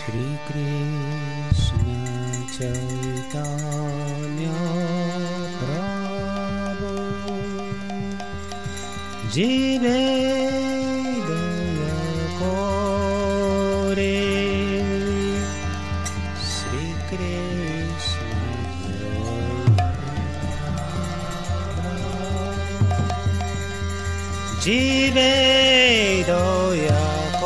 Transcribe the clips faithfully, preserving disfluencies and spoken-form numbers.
Shri Krishna Chaitanya Prabhu Jive Daya Kore Shri Krishna Jive Daya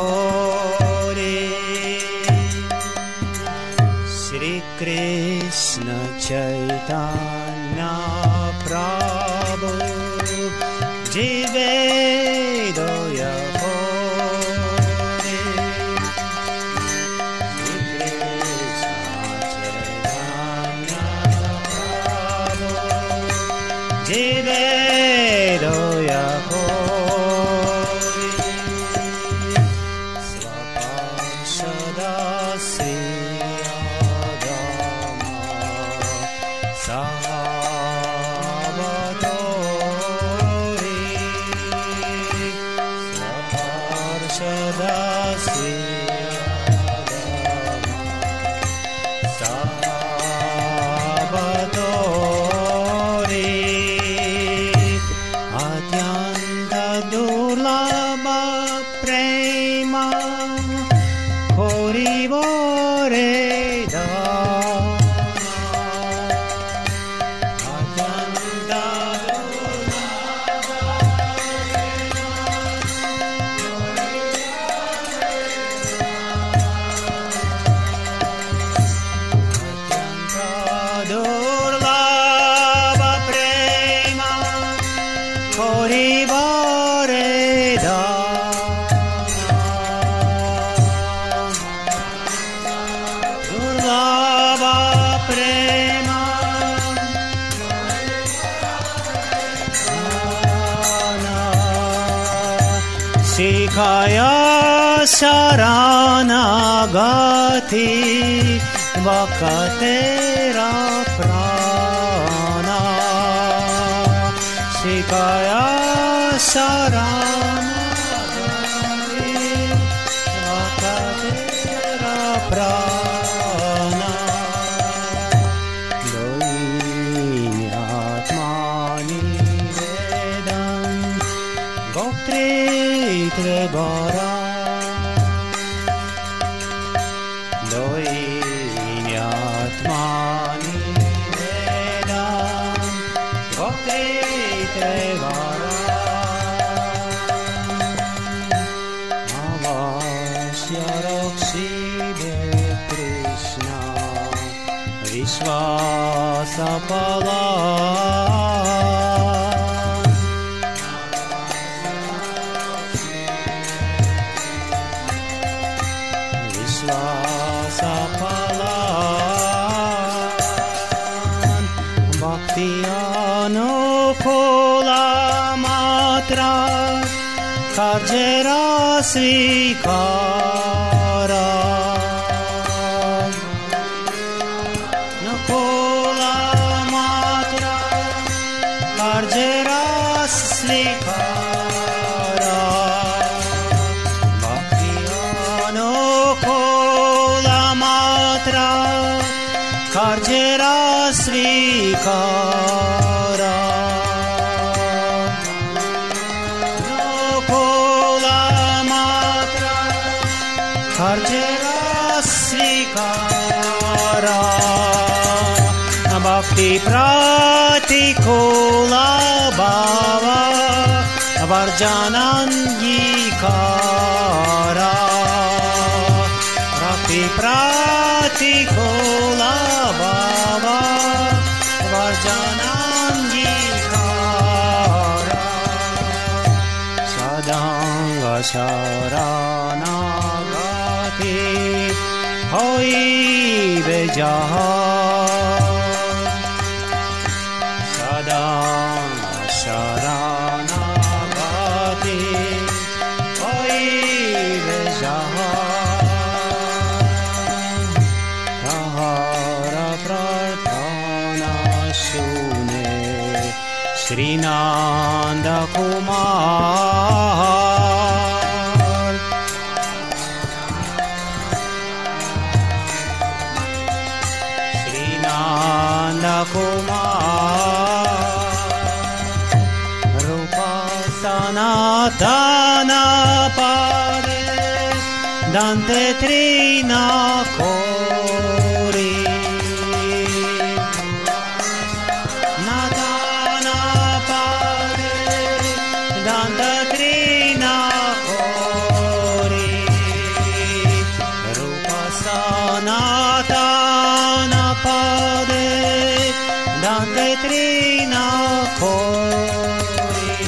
Krishna Chaitanya Prabhu Jive Daya Kore Krishna Chaitanya Prabhu Jive Daya Kore Swaparshada Sri Sikhaya Saranagati Vakatera Prana Sikhaya Saranagati Vakatera Prana Doinyatmani Vedam Goptre Trebara Doinyatmani Vedam Gopte Trebara Avasya Rakshi De Krishna Vishwasapala Anukula matra Karjera Srikara Nukula matra Karjera Srikara Bhakti Anukula matra Karjera Srikara Nukula matra Karjera Srikara Bhakti Pratikula Bhava Varjanangikara Bhakti Pratikula Bhava Varjanangikara Sadanga Sharanagati Hoi Bejaha Sadanga Sharanagati Hoi Bejaha Shri Nanda Kumar Nanda Kumar Rupa Sanatana Pade Dante Trina Kori Natana Pade Dante Trina Kori Rupa Sanatana Pade Dante Trina Kori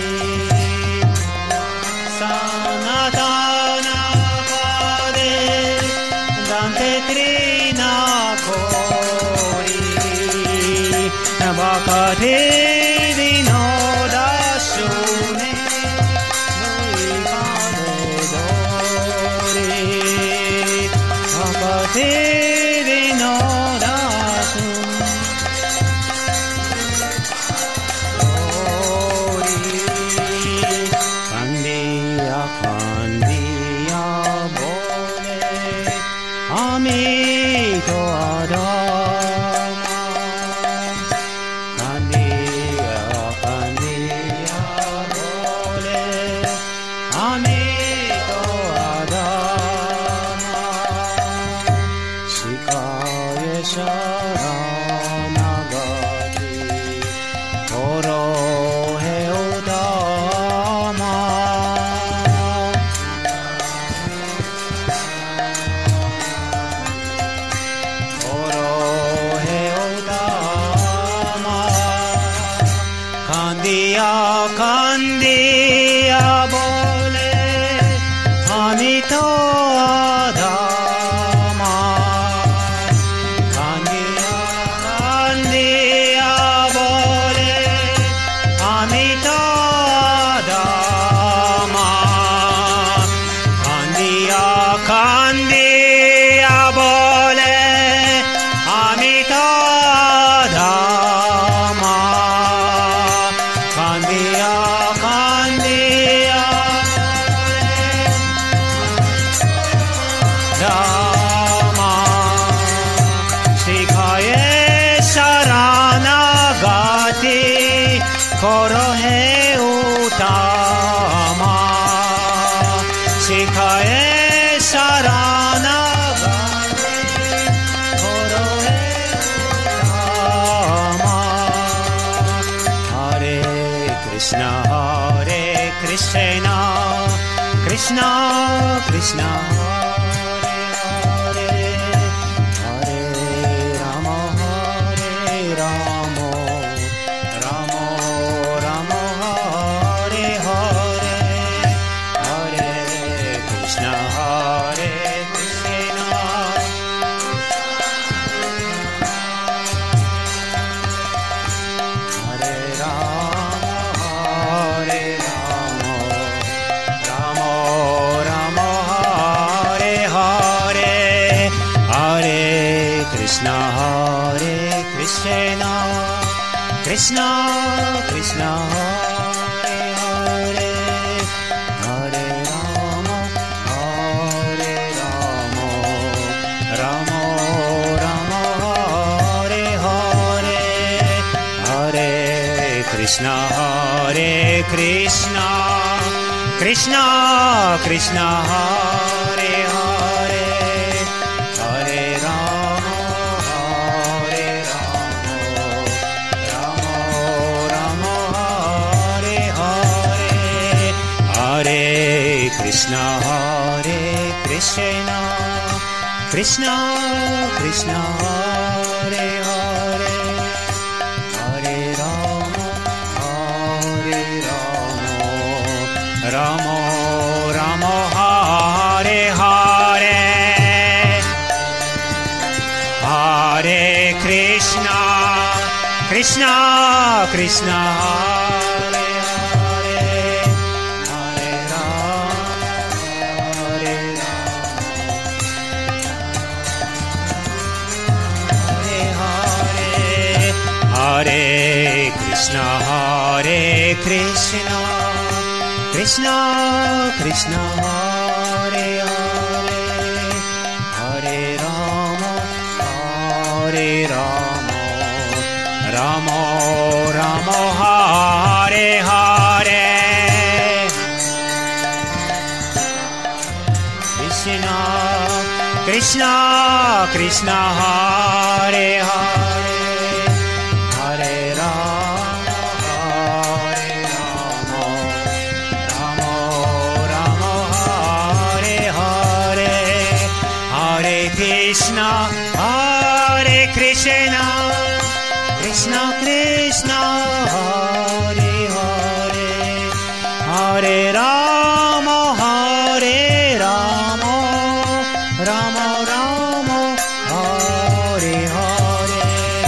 Sanatana Pade Dante Trina Kori Bakate Vinoda Shune Nui Pade Dori Bakate Vinoda Shune Kandiya kandiya bole Ami to adama Kandiya kandiya bole Ami to adama Shikaya sharanagati Koro he udama Koro he udama Kandiya kandiya bole Ami to adama Kandiya kandiya bole Ami to adama Kandiya kandiya bole Ami to adama Kandiya kandiya Dama Shikhaye sharanagati Koro he utama Shikhaye sharanagati Koro he utama Hare Krishna Hare Krishna Krishna Krishna Hare Hare Hare Rama Hare Rama Rama Rama Hare Hare Hare Krishna Hare Krishna Hare Rama Hare Rama Rama Rama Hare Hare Hare Krishna Hare Krishna Krishna Krishna Hare Hare Hare Rama Hare Rama Rama Rama Hare Hare Hare Krishna Hare Krishna Krishna Krishna Hare Hare Hare Rama Hare Rama Rama Rama Hare Hare Hare Krishna Hare Krishna Krishna Krishna Hare Hare Hare Rama Hare Rama Rama Rama Hare Hare Hare Krishna Krishna Krishna Hare Hare Hare Rama Hare Hare Krishna, Hare Krishna, Krishna Krishna, Hare Hare, Hare Rama, Hare Rama, Ramo Ramo Hare Hare Krishna Krishna Krishna Hare Hare Hare Rama Hare Rama Rama Rama Hare Hare Hare Krishna Hare Krishna Krishna Krishna Hare Hare Hare Rama Hare Rama Rama Rama Hare Hare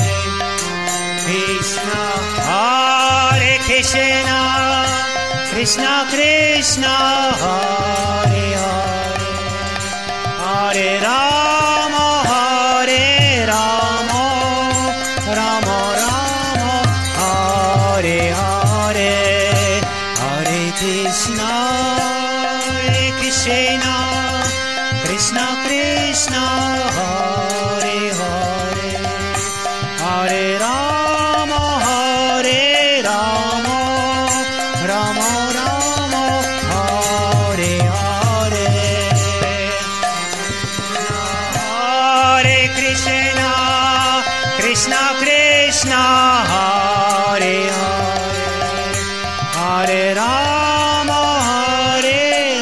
Krishna Hare Krishna Krishna Krishna Hare Hare Hare Rama Hare Rama Rama Rama Hare Hare Hare Krishna Hare Krishna Krishna Krishna Hare Hare Hare Rama Hare Rama Rama Rama Hare Hare Hare Krishna Krishna Krishna Hare Hare Hare Rama Hare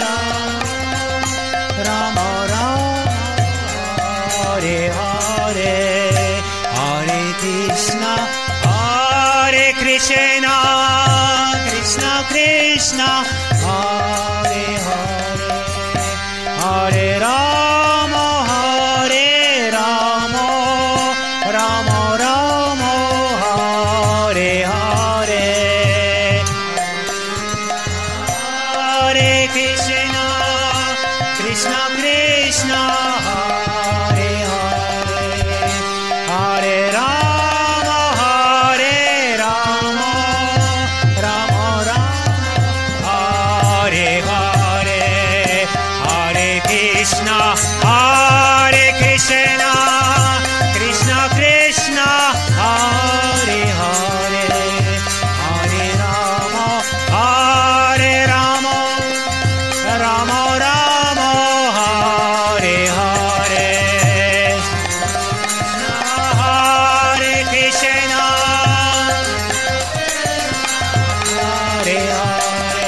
Rama Rama Rama Hare Hare Hare Krishna Hare Krishna Krishna Krishna Hare Hare Hare Rama Hare Rama Rama Rama Hare Hare Hare Krishna Krishna Krishna Hare Hare Hare Rama Hare Rama Rama Rama Hare Hare Hare Krishna Hare Krishna Krishna Krishna Hare Hare Hare Rama Hare Rama Rama Rama Hare Hare Hare Krishna Hare Hare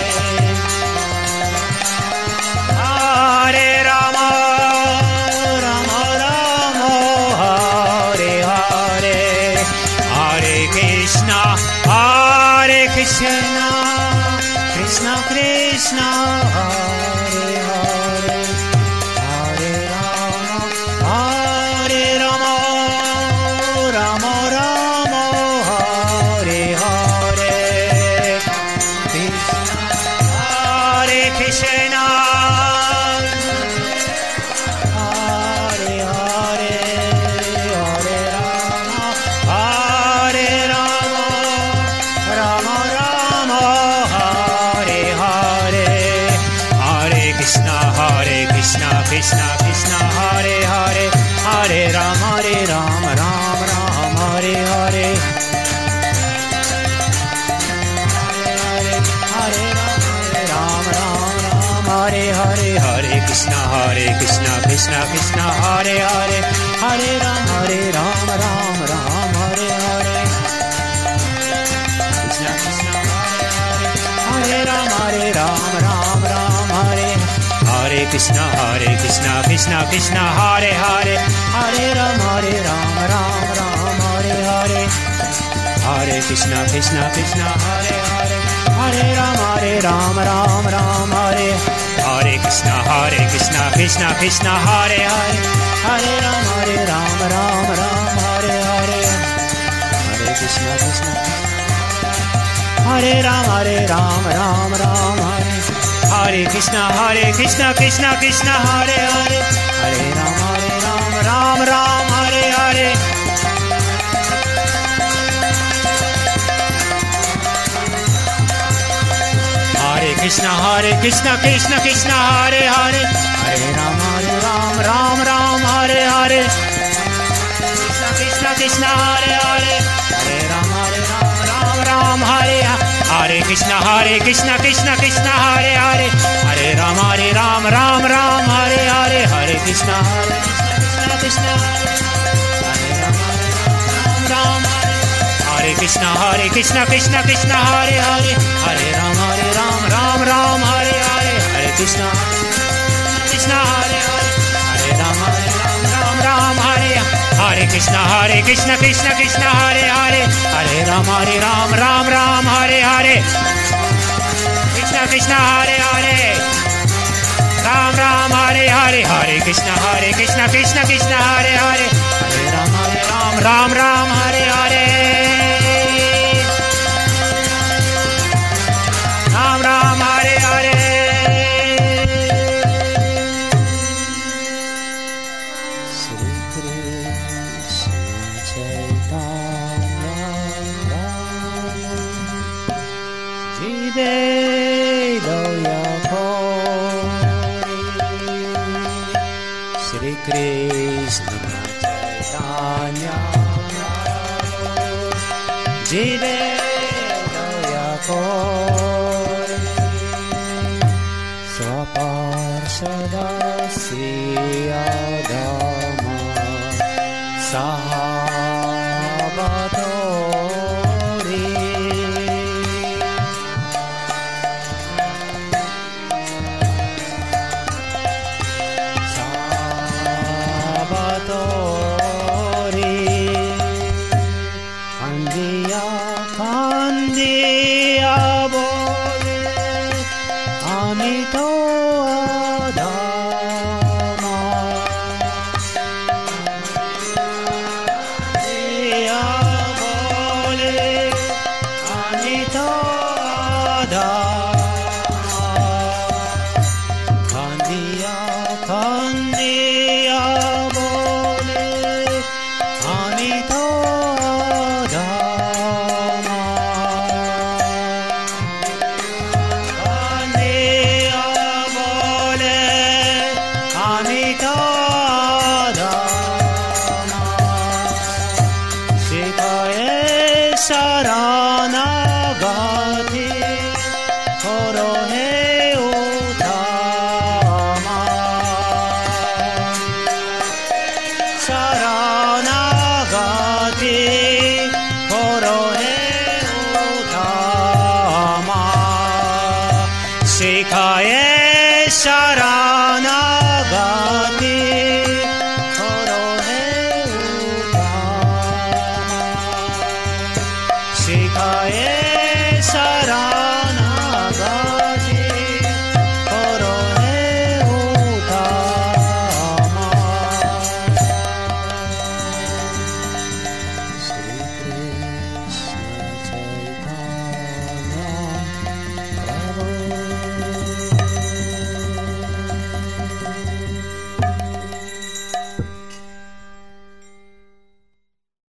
Hare Rama Rama Rama Hare Hare Hare Krishna Hare Krishna Krishna Krishna Hare Hare Hare Rama Hare Rama Rama Rama Hare Hare Krishna Hare Krishna Hare Hare Hare Rama Hare Rama Rama Rama Hare Hare Hare Krishna Hare Krishna Krishna Krishna Hare Hare Hare Rama Hare Rama Rama Rama Hare Hare Hare Rama Rama Rama Hare Hare Hare Krishna Hare Krishna Krishna Krishna Hare Hare Hare Rama Hare Rama Rama Rama Hare Hare Krishna Krishna Hare Hare Hare Rama Hare Rama Rama Rama Hare Hare Krishna Hare Krishna Krishna Krishna Hare Hare Hare Rama Hare Rama Rama Rama Hare Hare Hare Krishna Krishna Krishna Hare Hare Hare Rama Hare Rama Rama Rama Hare Hare Krishna Hare Krishna Krishna Krishna Hare Hare Hare Rama Hare Rama Rama Rama Hare Hare Hare Krishna Krishna Hare Rama Hare Rama Rama Rama Hare Hare Krishna Hare Krishna Krishna Krishna Hare Hare Hare Rama Hare Rama Rama Rama Hare Hare Hare Krishna Hare Krishna Krishna Krishna Hare Hare Hare Rama Hare Rama Rama Rama Hare Hare Krishna Krishna Krishna Hare Hare Hare Rama Hare Rama Rama Rama Hare Hare Krishna Hare Krishna Krishna Krishna Hare Hare Hare Rama Hare Rama Rama Rama Hare Hare Hare Krishna Hare Krishna Krishna Hare Hare Rama Hare Rama Hare Krishna Hare Krishna Krishna Krishna Hare Hare Hare Rama Hare Rama Rama Rama Hare Hare Hare Krishna Krishna Hare Hare Hare Rama Hare Rama Rama Rama Hare Hare Krishna Hare Krishna Krishna Krishna Hare Hare Hare Rama Hare Rama Rama Rama Hare Hare Krishna Krishna Hare Hare Ram Ram Hare Hare Hare Krishna Hare Krishna Krishna Krishna Hare Hare Hare Rama Hare Rama Ram Ram Hare Hare Ram Ram Hare Hare Shri Krishna Chaitanya Jive Doya Kori Shri Krishna Chaitanya Jive Doya Kori Swaparshada Sri Adama Sahabatori Sahabatori Kandiya Kandiya Bole Amito Adama Kandiya Bole Amito Adama Kandiya Kandiya Bole Amito Adama Kandiya Bole Amito Adama Shikaye Saranagati Korohe Utama Saranagati